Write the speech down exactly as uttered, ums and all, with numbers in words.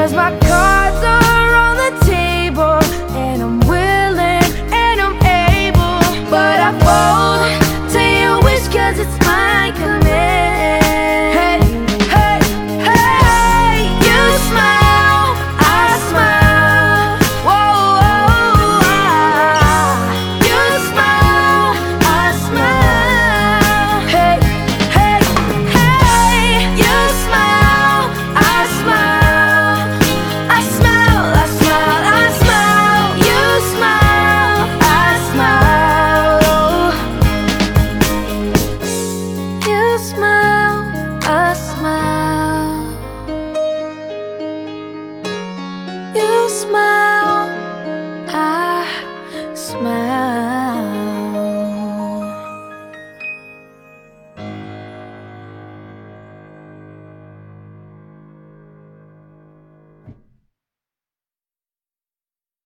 'cause my cards are on the table, and I'm willing and I'm able, but I fold to your wish 'cause it's my command. Hey, hey, hey, you smile, I smile. Whoa, whoa, ah. You smile, I smile. Hey, hey, hey, you smile, I smile. I smile, I smile, I smile. You smile, I smile. You smile, I smile. You smile, I smile.